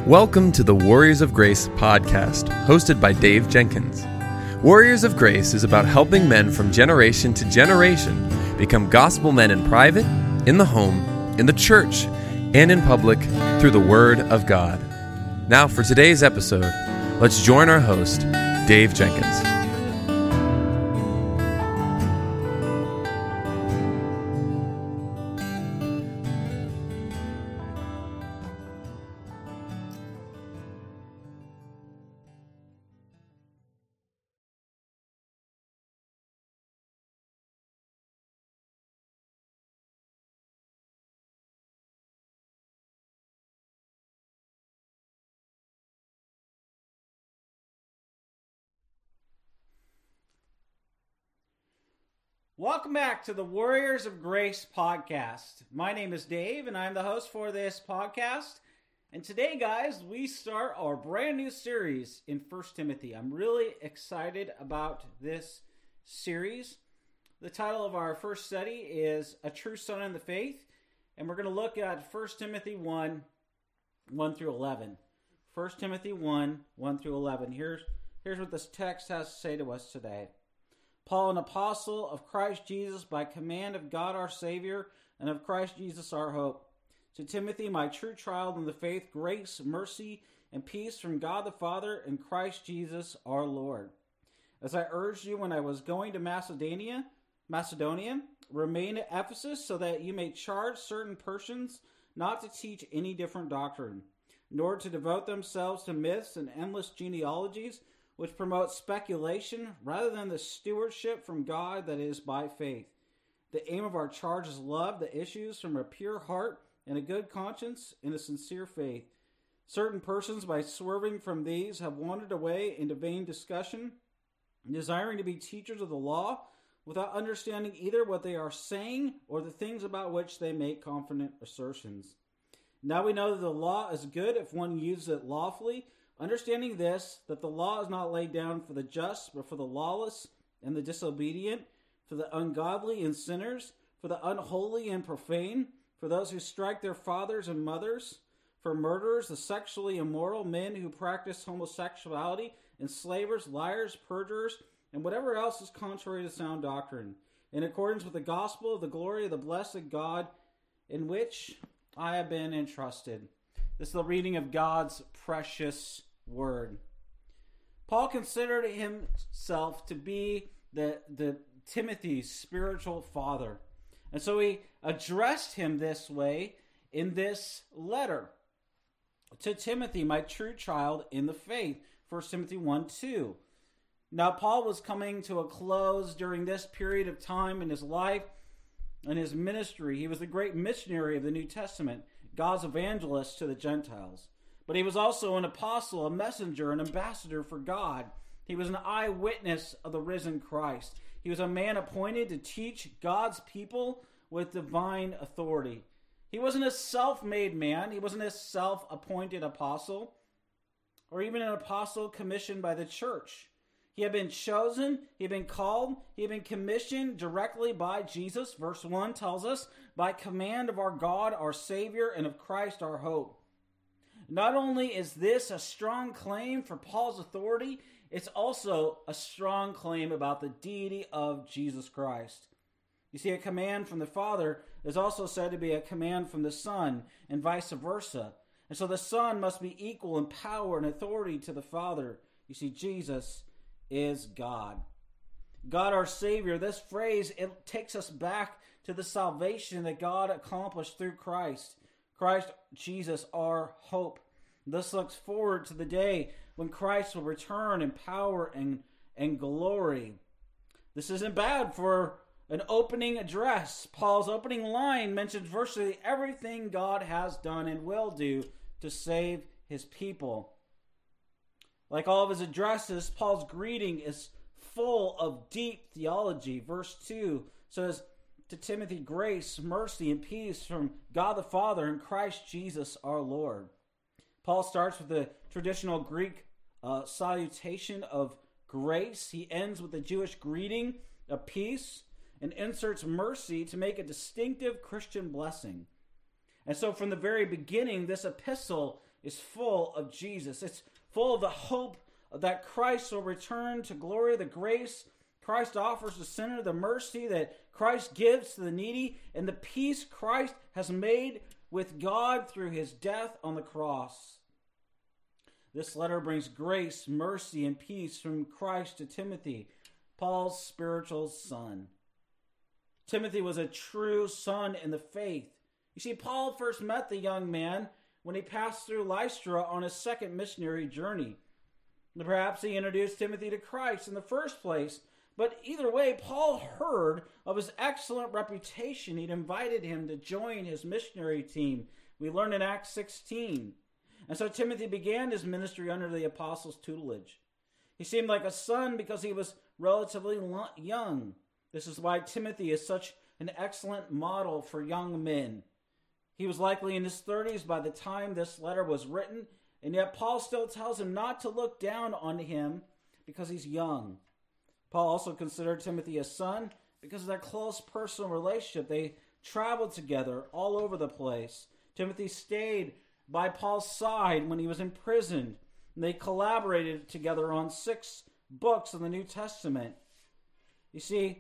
Welcome to the Warriors of Grace podcast, hosted by Dave Jenkins. Warriors of Grace is about helping men from generation to generation become gospel men in private, in the home, in the church, and in public through the Word of God. Now for today's episode, let's join our host, Dave Jenkins. Welcome back to the Warriors of Grace podcast. My name is Dave, and I'm the host for this podcast. And today, guys, we start our brand new series in 1 Timothy. I'm really excited about this series. The title of our first study is A True Son in the Faith, and we're going to look at 1 Timothy 1 through 11. 1 Timothy 1 through 11. Here's what this text has to say to us today. Paul, an apostle of Christ Jesus, by command of God our Savior, and of Christ Jesus our hope. To Timothy, my true child in the faith, grace, mercy, and peace from God the Father and Christ Jesus our Lord. As I urged you when I was going to Macedonia, remain at Ephesus, so that you may charge certain persons not to teach any different doctrine, nor to devote themselves to myths and endless genealogies, which promotes speculation rather than the stewardship from God that is by faith. The aim of our charge is love that issues from a pure heart and a good conscience and a sincere faith. Certain persons, by swerving from these, have wandered away into vain discussion, desiring to be teachers of the law, without understanding either what they are saying or the things about which they make confident assertions. Now we know that the law is good if one uses it lawfully, understanding this, that the law is not laid down for the just, but for the lawless and the disobedient, for the ungodly and sinners, for the unholy and profane, for those who strike their fathers and mothers, for murderers, the sexually immoral, men who practice homosexuality, enslavers, liars, perjurers, and whatever else is contrary to sound doctrine, in accordance with the gospel of the glory of the blessed God, in which I have been entrusted. This is the reading of God's precious word. Paul considered himself to be the Timothy's spiritual father. And so he addressed him this way in this letter. To Timothy, my true child in the faith. 1 Timothy 1:2. Now Paul was coming to a close during this period of time in his life and his ministry. He was the great missionary of the New Testament, God's evangelist to the Gentiles. But he was also an apostle, a messenger, an ambassador for God. He was an eyewitness of the risen Christ. He was a man appointed to teach God's people with divine authority. He wasn't a self-made man. He wasn't a self-appointed apostle, or even an apostle commissioned by the church. He had been chosen, he had been called, he had been commissioned directly by Jesus. Verse 1 tells us, by command of our God, our Savior, and of Christ our hope. Not only is this a strong claim for Paul's authority, it's also a strong claim about the deity of Jesus Christ. You see, a command from the Father is also said to be a command from the Son, and vice versa. And so the Son must be equal in power and authority to the Father. You see, Jesus is God. God our Savior, this phrase, it takes us back to the salvation that God accomplished through Christ. Christ Jesus, our hope. This looks forward to the day when Christ will return in power and glory. This isn't bad for an opening address. Paul's opening line mentions virtually everything God has done and will do to save his people. Like all of his addresses, Paul's greeting is full of deep theology. Verse 2 says, to Timothy, grace, mercy, and peace from God the Father and Christ Jesus our Lord. Paul starts with the traditional Greek salutation of grace. He ends with the Jewish greeting of peace and inserts mercy to make a distinctive Christian blessing. And so from the very beginning, this epistle is full of Jesus. It's full of the hope that Christ will return to glory, the grace Christ offers the sinner, the mercy that Christ gives to the needy, and the peace Christ has made with God through his death on the cross. This letter brings grace, mercy, and peace from Christ to Timothy, Paul's spiritual son. Timothy was a true son in the faith. You see, Paul first met the young man when he passed through Lystra on his second missionary journey. Perhaps he introduced Timothy to Christ in the first place, but either way, Paul heard of his excellent reputation. He'd invited him to join his missionary team. We learn in Acts 16. And so Timothy began his ministry under the apostles' tutelage. He seemed like a son because he was relatively young. This is why Timothy is such an excellent model for young men. He was likely in his 30s by the time this letter was written, and yet Paul still tells him not to look down on him because he's young. Paul also considered Timothy a son because of their close personal relationship. They traveled together all over the place. Timothy stayed by Paul's side when he was imprisoned, and they collaborated together on 6 books of the New Testament. You see,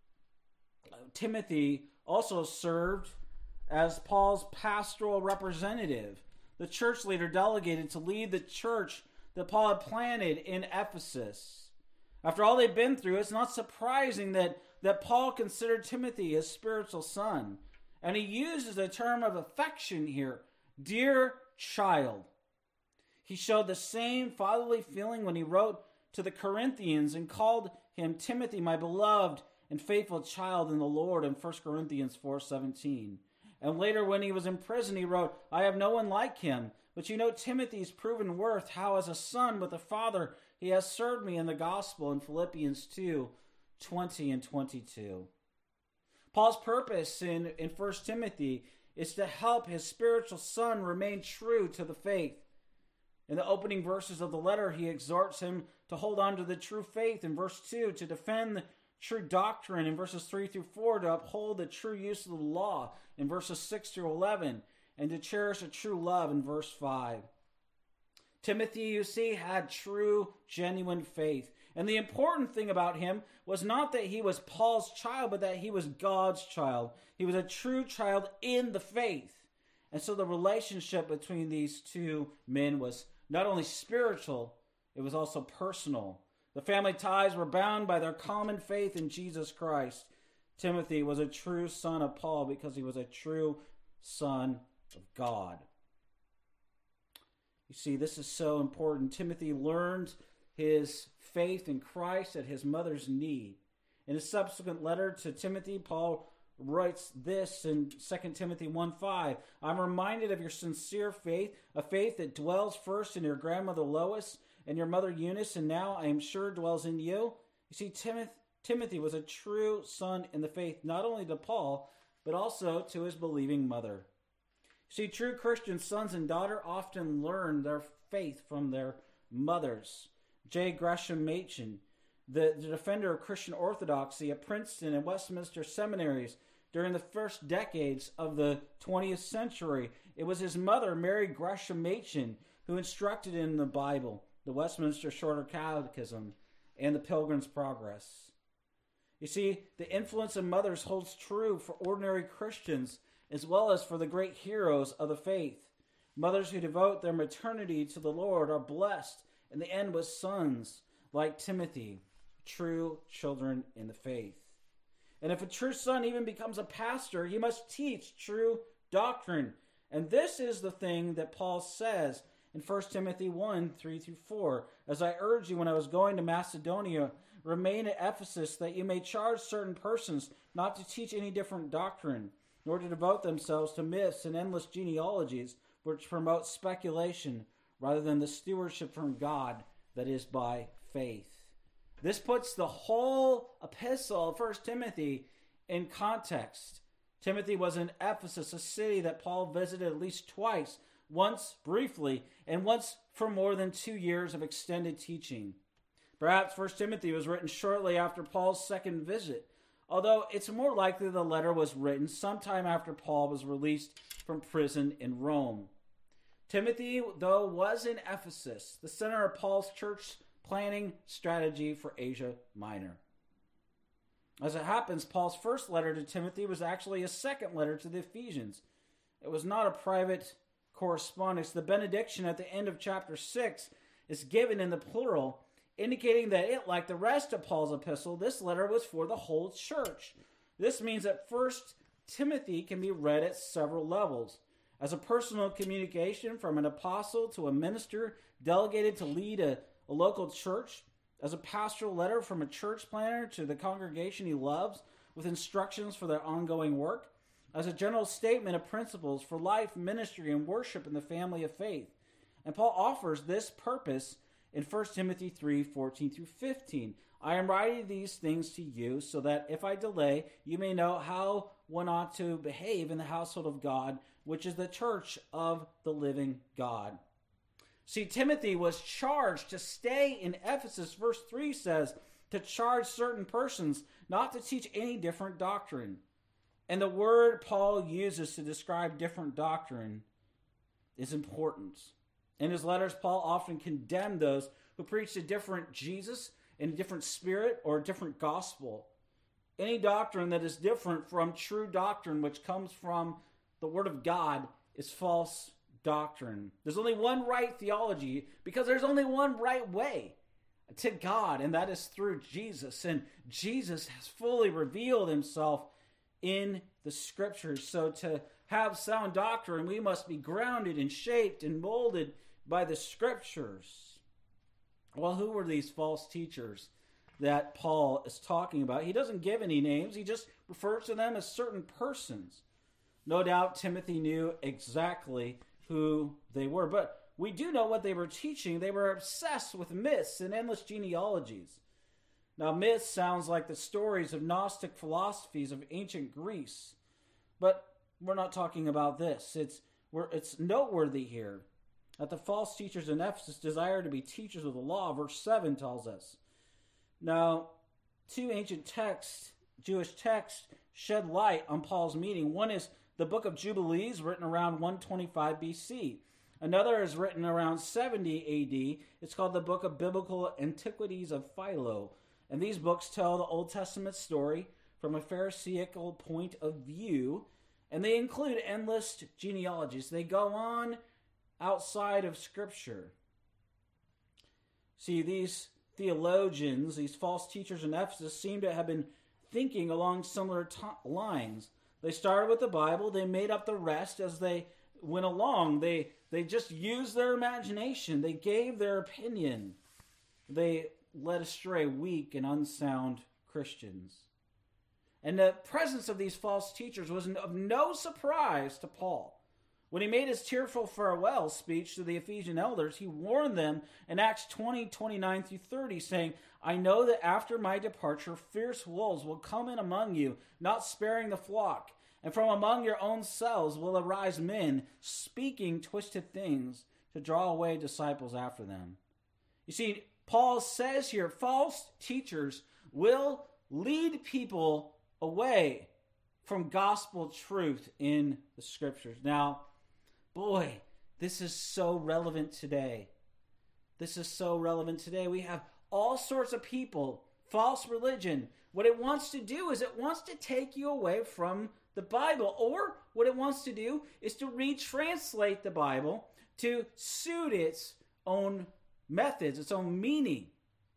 Timothy also served as Paul's pastoral representative, the church leader delegated to lead the church that Paul had planted in Ephesus. After all they'd been through, it's not surprising that Paul considered Timothy his spiritual son. And he uses a term of affection here, dear child. He showed the same fatherly feeling when he wrote to the Corinthians and called him Timothy, my beloved and faithful child in the Lord, in 1 Corinthians 4:17. And later when he was in prison, he wrote, I have no one like him, but you know Timothy's proven worth, how as a son with a father he has served me in the gospel, in Philippians 2:20 and 22. Paul's purpose in 1 Timothy is to help his spiritual son remain true to the faith. In the opening verses of the letter, he exhorts him to hold on to the true faith in verse 2, to defend the true doctrine in verses 3 through 4, to uphold the true use of the law in verses 6 through 11, and to cherish a true love in verse 5. Timothy, you see, had true, genuine faith. And the important thing about him was not that he was Paul's child, but that he was God's child. He was a true child in the faith. And so the relationship between these two men was not only spiritual, it was also personal. The family ties were bound by their common faith in Jesus Christ. Timothy was a true son of Paul because he was a true son of God. You see, this is so important. Timothy learned his faith in Christ at his mother's knee. In a subsequent letter to Timothy, Paul writes this in 2 Timothy 1:5. I'm reminded of your sincere faith, a faith that dwells first in your grandmother Lois and your mother Eunice, and now I am sure dwells in you. You see, Timothy was a true son in the faith, not only to Paul, but also to his believing mother. See, true Christian sons and daughters often learn their faith from their mothers. J. Gresham Machen, the defender of Christian orthodoxy at Princeton and Westminster seminaries during the first decades of the 20th century, it was his mother, Mary Gresham Machen, who instructed in the Bible, the Westminster Shorter Catechism, and the Pilgrim's Progress. You see, the influence of mothers holds true for ordinary Christians as well as for the great heroes of the faith. Mothers who devote their maternity to the Lord are blessed in the end with sons like Timothy, true children in the faith. And if a true son even becomes a pastor, he must teach true doctrine. And this is the thing that Paul says in 1 Timothy 1:3-4. As I urged you when I was going to Macedonia, remain at Ephesus, that you may charge certain persons not to teach any different doctrine, nor to devote themselves to myths and endless genealogies, which promote speculation rather than the stewardship from God that is by faith. This puts the whole epistle of 1 Timothy in context. Timothy was in Ephesus, a city that Paul visited at least twice, once briefly, and once for more than 2 years of extended teaching. Perhaps 1 Timothy was written shortly after Paul's second visit, although it's more likely the letter was written sometime after Paul was released from prison in Rome. Timothy, though, was in Ephesus, the center of Paul's church planning strategy for Asia Minor. As it happens, Paul's first letter to Timothy was actually a second letter to the Ephesians. It was not a private correspondence. The benediction at the end of chapter 6 is given in the plural, indicating that it, like the rest of Paul's epistle, this letter was for the whole church. This means that 1 Timothy can be read at several levels. As a personal communication from an apostle to a minister delegated to lead a local church, as a pastoral letter from a church planner to the congregation he loves with instructions for their ongoing work, as a general statement of principles for life, ministry, and worship in the family of faith. And Paul offers this purpose in 1 Timothy 3:14 through 15. I am writing these things to you so that if I delay, you may know how one ought to behave in the household of God, which is the church of the living God. See, Timothy was charged to stay in Ephesus. Verse 3 says, to charge certain persons not to teach any different doctrine. And the word Paul uses to describe different doctrine is important. In his letters, Paul often condemned those who preached a different Jesus in a different spirit or a different gospel. Any doctrine that is different from true doctrine, which comes from the Word of God, is false doctrine. There's only one right theology because there's only one right way to God, and that is through Jesus. And Jesus has fully revealed himself in the Scriptures. So to have sound doctrine, we must be grounded and shaped and molded by the Scriptures. Well, who were these false teachers that Paul is talking about? He doesn't give any names. He just refers to them as certain persons. No doubt Timothy knew exactly who they were, but we do know what they were teaching. They were obsessed with myths and endless genealogies. Now, myths sounds like the stories of Gnostic philosophies of ancient Greece, but we're not talking about this. It's noteworthy here that the false teachers in Ephesus desire to be teachers of the law. Verse 7 tells us. Now, two ancient texts, Jewish texts, shed light on Paul's meaning. One is the book of Jubilees, written around 125 BC. Another is written around 70 AD. It's called the Book of Biblical Antiquities of Philo. And these books tell the Old Testament story from a Pharisaical point of view. And they include endless genealogies. They go on outside of Scripture. See, these theologians, these false teachers in Ephesus, seem to have been thinking along similar lines. They started with the Bible. They made up the rest as they went along. They just used their imagination. They gave their opinion. They led astray weak and unsound Christians. And the presence of these false teachers was of no surprise to Paul. When he made his tearful farewell speech to the Ephesian elders, he warned them in Acts 20:29 through 30, saying, I know that after my departure, fierce wolves will come in among you, not sparing the flock. And from among your own selves will arise men speaking twisted things to draw away disciples after them. You see, Paul says here, false teachers will lead people away from gospel truth in the Scriptures. Now, boy, this is so relevant today. This is so relevant today. We have all sorts of people, false religion. What it wants to do is it wants to take you away from the Bible, or what it wants to do is to retranslate the Bible to suit its own methods, its own meaning.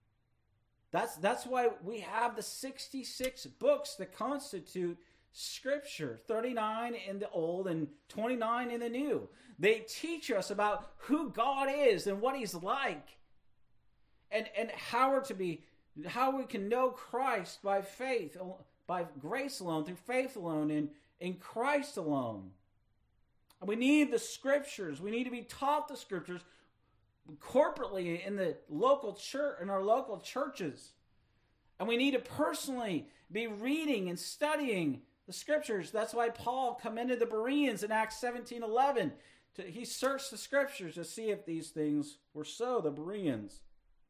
That's why we have the 66 books that constitute Scripture, 39 in the Old and 29 in the New. They teach us about who God is and what He's like, and how we can know Christ by faith, by grace alone, through faith alone, in Christ alone. And we need the Scriptures. We need to be taught the Scriptures corporately in the local church, in our local churches. And we need to personally be reading and studying the Scriptures. That's why Paul commended the Bereans in Acts 17:11. He searched the Scriptures to see if these things were so, the Bereans.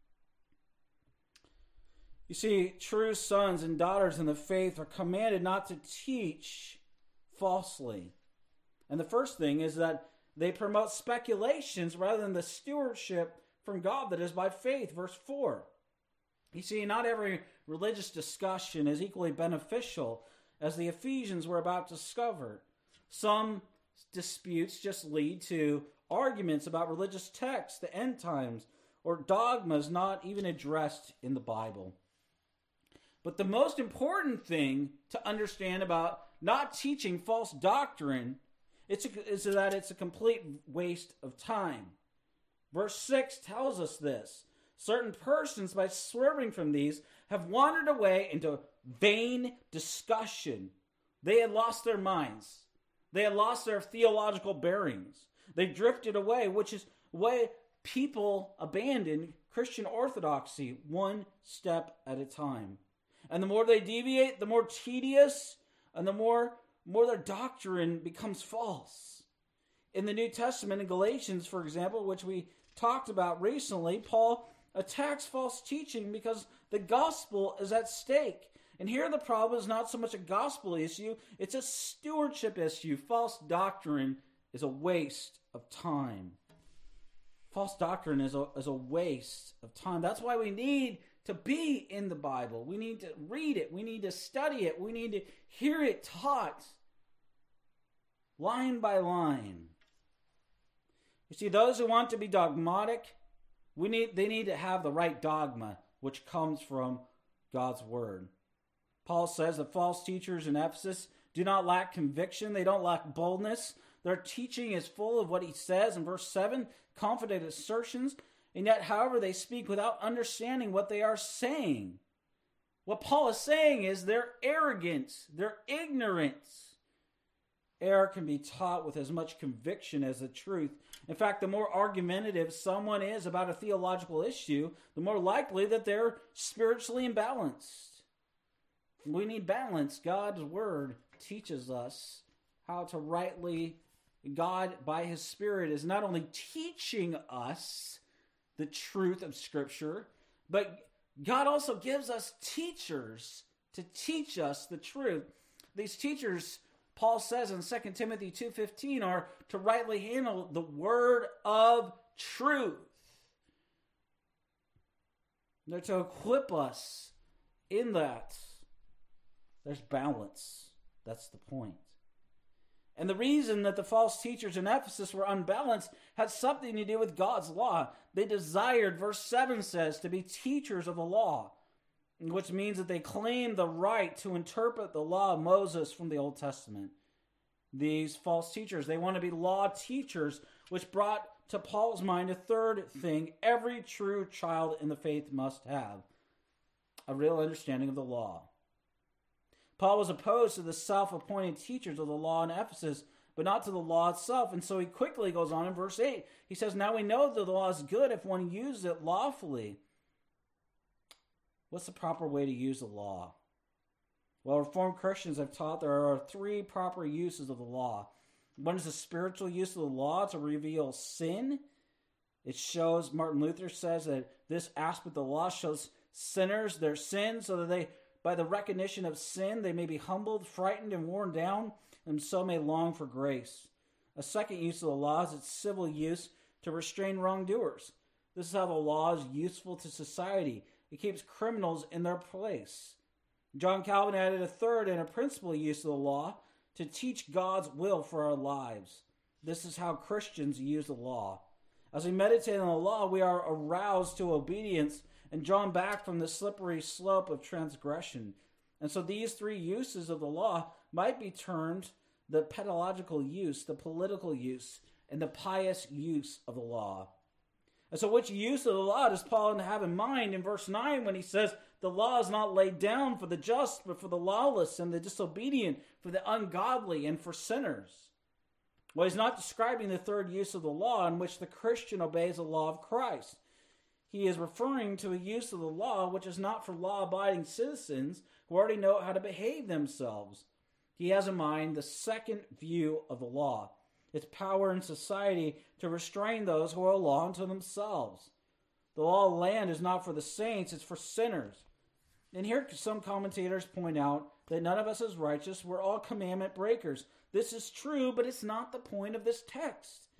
You see, true sons and daughters in the faith are commanded not to teach falsely. And the first thing is that They promote speculations rather than the stewardship from God that is by faith. Verse 4. You see, not every religious discussion is equally beneficial, as the Ephesians were about to discover. Some disputes just lead to arguments about religious texts, the end times, or dogmas not even addressed in the Bible. But the most important thing to understand about not teaching false doctrine is that it's a complete waste of time. Verse 6 tells us this. Certain persons, by swerving from these, have wandered away into vain discussion. They had lost their minds. They had lost their theological bearings. They drifted away, which is why people abandon Christian orthodoxy one step at a time. And the more they deviate, the more tedious and the more their doctrine becomes false. In the New Testament, in Galatians, for example, which we talked about recently, Paul attacks false teaching because the gospel is at stake. And here the problem is not so much a gospel issue, it's a stewardship issue. False doctrine is a waste of time. False doctrine is a waste of time. That's why we need to be in the Bible. We need to read it. We need to study it. We need to hear it taught line by line. You see, those who want to be dogmatic, they need to have the right dogma, which comes from God's Word. Paul says that false teachers in Ephesus do not lack conviction. They don't lack boldness. Their teaching is full of what he says in verse 7, confident assertions, and yet, however, they speak without understanding what they are saying. What Paul is saying is their arrogance, their ignorance. Error can be taught with as much conviction as the truth. In fact, the more argumentative someone is about a theological issue, the more likely that they're spiritually imbalanced. We need balance. God's Word teaches us how to rightly. God, by His Spirit, is not only teaching us the truth of Scripture, but God also gives us teachers to teach us the truth. These teachers, Paul says in 2 Timothy 2:15, are to rightly handle the word of truth. They're to equip us in that. There's balance. That's the point. And the reason that the false teachers in Ephesus were unbalanced had something to do with God's law. They desired, verse 7 says, to be teachers of the law, which means that they claimed the right to interpret the law of Moses from the Old Testament. These false teachers, they want to be law teachers, which brought to Paul's mind a third thing every true child in the faith must have: a real understanding of the law. Paul was opposed to the self-appointed teachers of the law in Ephesus, but not to the law itself. And so he quickly goes on in verse 8. He says, now we know that the law is good if one uses it lawfully. What's the proper way to use the law? Well, Reformed Christians have taught there are three proper uses of the law. One is the spiritual use of the law to reveal sin. It shows, Martin Luther says, that this aspect of the law shows sinners their sin so that they, by the recognition of sin, they may be humbled, frightened, and worn down, and so may long for grace. A second use of the law is its civil use to restrain wrongdoers. This is how the law is useful to society. It keeps criminals in their place. John Calvin added a third and a principal use of the law to teach God's will for our lives. This is how Christians use the law. As we meditate on the law, we are aroused to obedience and drawn back from the slippery slope of transgression. And so these three uses of the law might be termed the pedagogical use, the political use, and the pious use of the law. And so which use of the law does Paul have in mind in verse 9 when he says the law is not laid down for the just, but for the lawless and the disobedient, for the ungodly and for sinners? Well, he's not describing the third use of the law in which the Christian obeys the law of Christ. He is referring to a use of the law which is not for law-abiding citizens who already know how to behave themselves. He has in mind the second view of the law, its power in society to restrain those who are a law unto themselves. The law of the land is not for the saints, it's for sinners. And here some commentators point out that none of us is righteous, we're all commandment breakers. This is true, but it's not the point of this text.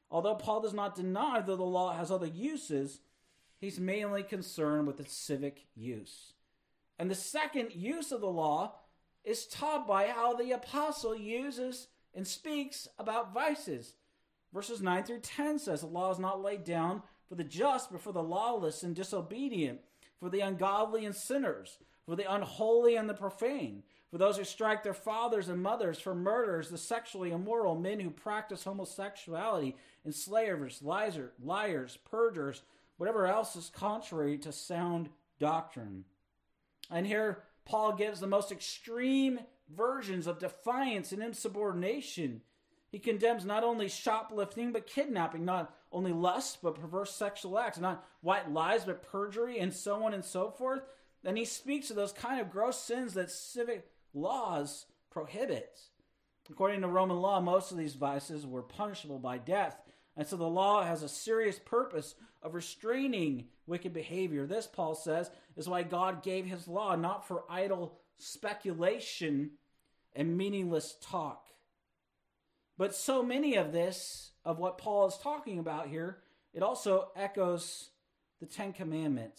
Although Paul does not deny that the law has other uses, he's mainly concerned with its civic use. And the second use of the law is taught by how the apostle uses and speaks about vices. Verses 9 through 10 says, the law is not laid down for the just, but for the lawless and disobedient, for the ungodly and sinners, for the unholy and the profane, for those who strike their fathers and mothers, for murderers, the sexually immoral, men who practice homosexuality, enslavers, liars, perjurers, whatever else is contrary to sound doctrine. And here Paul gives the most extreme versions of defiance and insubordination. He condemns not only shoplifting, but kidnapping, not only lust, but perverse sexual acts, not white lies, but perjury, and so on and so forth. And he speaks of those kind of gross sins that civic laws prohibit. According to Roman law, most of these vices were punishable by death. And so the law has a serious purpose of restraining wicked behavior. This, Paul says, is why God gave his law, not for idle speculation and meaningless talk. But so many of this, of what Paul is talking about here, it also echoes the Ten Commandments.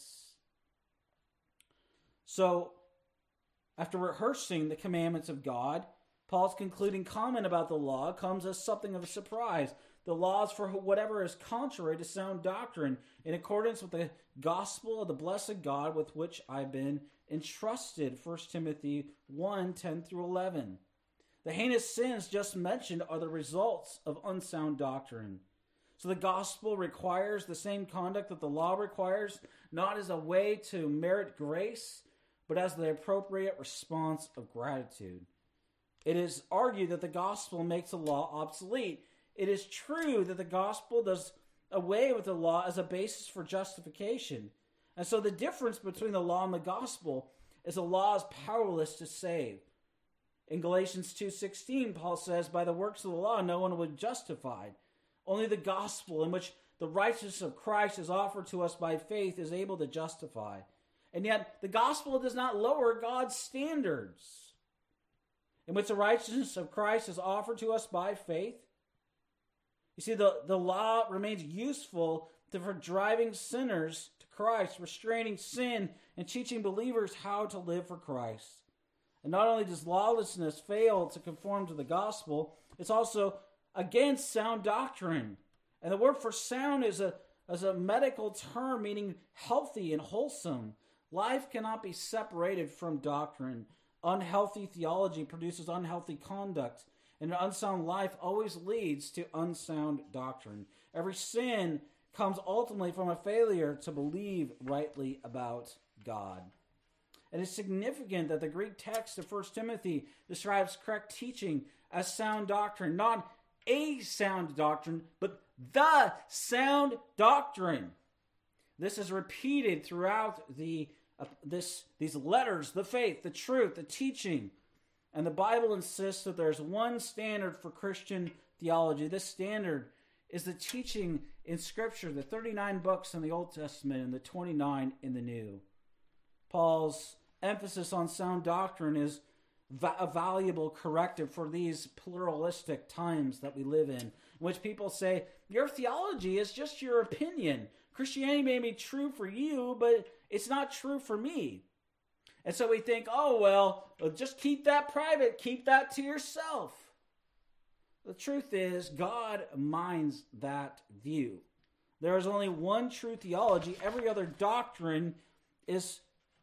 So, after rehearsing the commandments of God, Paul's concluding comment about the law comes as something of a surprise. The law is for whatever is contrary to sound doctrine, in accordance with the gospel of the blessed God with which I've been entrusted. 1 Timothy 1, 10 through 11. The heinous sins just mentioned are the results of unsound doctrine. So the gospel requires the same conduct that the law requires, not as a way to merit grace, but as the appropriate response of gratitude. It is argued that the gospel makes the law obsolete. It is true that the gospel does away with the law as a basis for justification. And so the difference between the law and the gospel is the law is powerless to save. In Galatians 2:16, Paul says, by the works of the law, no one will be justified. Only the gospel, in which the righteousness of Christ is offered to us by faith, is able to justify. And yet, the gospel does not lower God's standards, in which the righteousness of Christ is offered to us by faith. You see, the law remains useful for driving sinners to Christ, restraining sin, and teaching believers how to live for Christ. And not only does lawlessness fail to conform to the gospel, it's also against sound doctrine. And the word for sound is a medical term meaning healthy and wholesome. Life cannot be separated from doctrine. Unhealthy theology produces unhealthy conduct, and an unsound life always leads to unsound doctrine. Every sin comes ultimately from a failure to believe rightly about God. And it's significant that the Greek text of 1 Timothy describes correct teaching as sound doctrine, not a sound doctrine, but the sound doctrine. This is repeated throughout these letters, the faith, the truth, the teaching. And the Bible insists that there's one standard for Christian theology. This standard is the teaching in Scripture, the 39 books in the Old Testament and the 29 in the New. Paul's emphasis on sound doctrine is a valuable corrective for these pluralistic times that we live in which people say, your theology is just your opinion. Christianity may be true for you, but it's not true for me. And so we think, oh, well, just keep that private. Keep that to yourself. The truth is, God minds that view. There is only one true theology. Every other doctrine is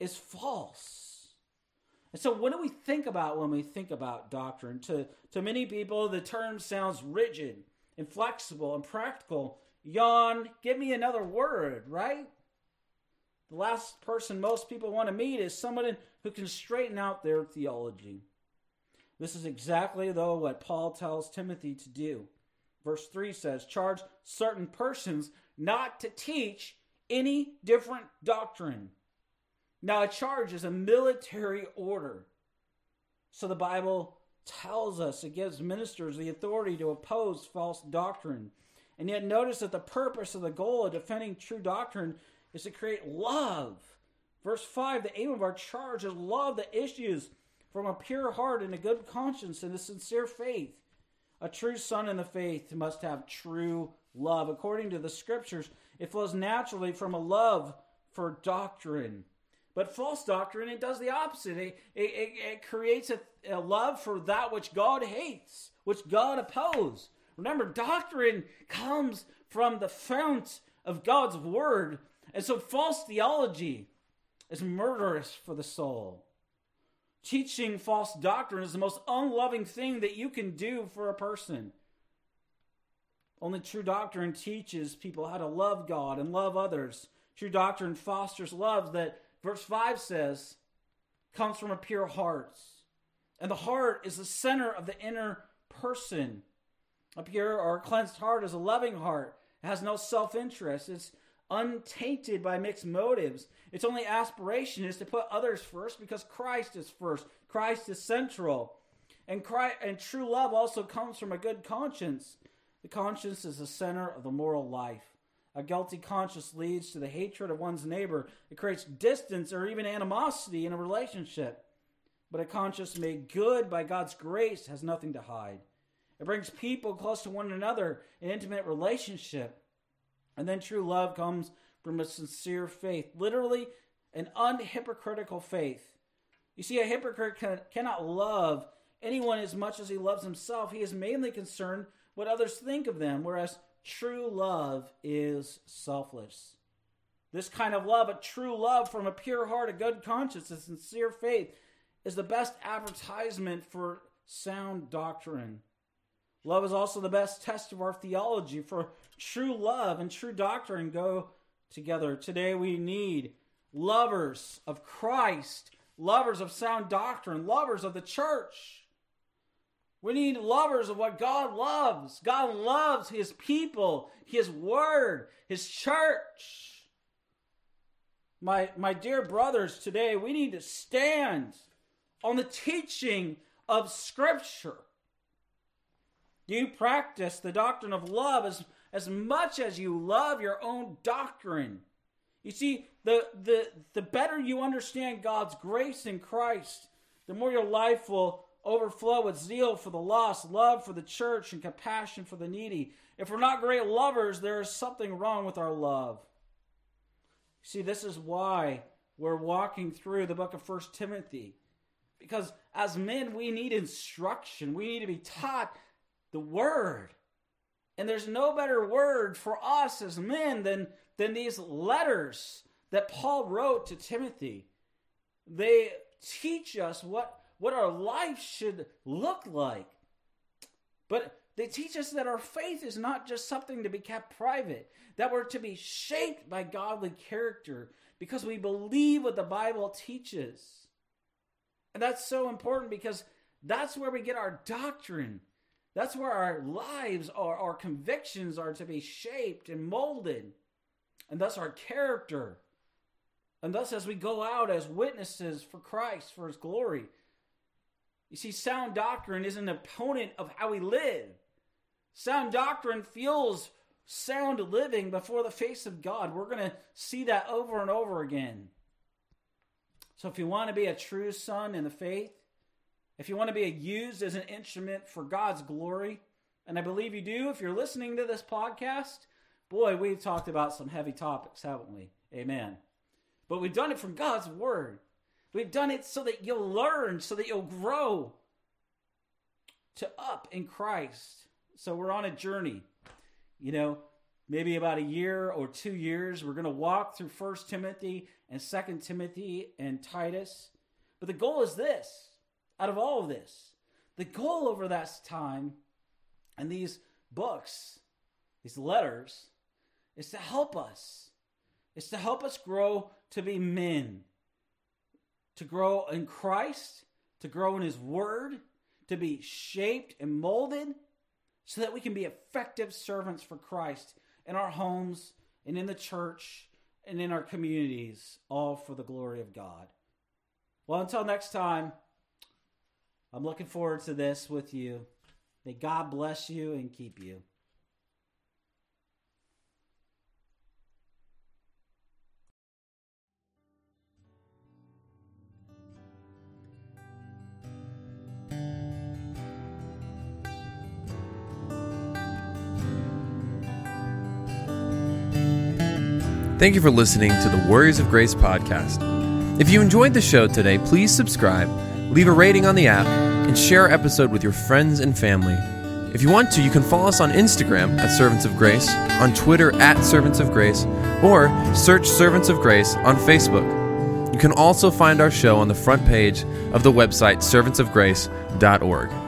false. And so what do we think about when we think about doctrine? To many people, the term sounds rigid, inflexible, and practical. Yawn, give me another word, right? The last person most people want to meet is someone who can straighten out their theology. This is exactly, though, what Paul tells Timothy to do. Verse 3 says, charge certain persons not to teach any different doctrine. Now, a charge is a military order. So the Bible tells us it gives ministers the authority to oppose false doctrine. And yet notice that the purpose of the goal of defending true doctrine is to create love. Verse 5, the aim of our charge is love that issues from a pure heart and a good conscience and a sincere faith. A true son in the faith must have true love. According to the scriptures, it flows naturally from a love for doctrine. But false doctrine, it does the opposite. It creates a love for that which God hates, which God opposes. Remember, doctrine comes from the fount of God's word. And so false theology is murderous for the soul. Teaching false doctrine is the most unloving thing that you can do for a person. Only true doctrine teaches people how to love God and love others. True doctrine fosters love that, verse 5 says, comes from a pure heart. And the heart is the center of the inner person. A pure or cleansed heart is a loving heart. It has no self-interest. It's untainted by mixed motives. Its only aspiration is to put others first because Christ is first. Christ is central. And true love also comes from a good conscience. The conscience is the center of the moral life. A guilty conscience leads to the hatred of one's neighbor. It creates distance or even animosity in a relationship. But a conscience made good by God's grace has nothing to hide. It brings people close to one another in intimate relationship. And then true love comes from a sincere faith, literally an unhypocritical faith. You see, a hypocrite cannot love anyone as much as he loves himself. He is mainly concerned what others think of them, whereas true love is selfless. This kind of love, a true love from a pure heart, a good conscience, a sincere faith, is the best advertisement for sound doctrine. Love is also the best test of our theology, for true love and true doctrine go together. Today we need lovers of Christ, lovers of sound doctrine, lovers of the church. We need lovers of what God loves. God loves His people, His word, His church. My dear brothers, today we need to stand on the teaching of Scripture. You practice the doctrine of love as much as you love your own doctrine. You see, the better you understand God's grace in Christ, the more your life will overflow with zeal for the lost, love for the church, and compassion for the needy. If we're not great lovers, there is something wrong with our love. See, this is why we're walking through the book of 1 Timothy. Because as men, we need instruction. We need to be taught the word. And there's no better word for us as men than these letters that Paul wrote to Timothy. They teach us what our life should look like. But they teach us that our faith is not just something to be kept private, that we're to be shaped by godly character because we believe what the Bible teaches. And that's so important because that's where we get our doctrine. That's where our lives, our convictions are to be shaped and molded. And thus our character. And thus as we go out as witnesses for Christ, for His glory. You see, sound doctrine is an opponent of how we live. Sound doctrine fuels sound living before the face of God. We're going to see that over and over again. So if you want to be a true son in the faith, if you want to be used as an instrument for God's glory, and I believe you do if you're listening to this podcast, boy, we've talked about some heavy topics, haven't we? Amen. But we've done it from God's word. We've done it so that you'll learn, so that you'll grow to up in Christ. So we're on a journey. Maybe about a year or 2 years, we're going to walk through 1 Timothy and 2 Timothy and Titus. But the goal is this. Out of all of this, the goal over that time and these books, these letters, is to help us. It's to help us grow to be men. To grow in Christ, to grow in His Word, to be shaped and molded so that we can be effective servants for Christ in our homes and in the church and in our communities, all for the glory of God. Well, until next time, I'm looking forward to this with you. May God bless you and keep you. Thank you for listening to the Warriors of Grace podcast. If you enjoyed the show today, please subscribe, leave a rating on the app, and share our episode with your friends and family. If you want to, you can follow us on Instagram at Servants of Grace, on Twitter at Servants of Grace, or search Servants of Grace on Facebook. You can also find our show on the front page of the website servantsofgrace.org.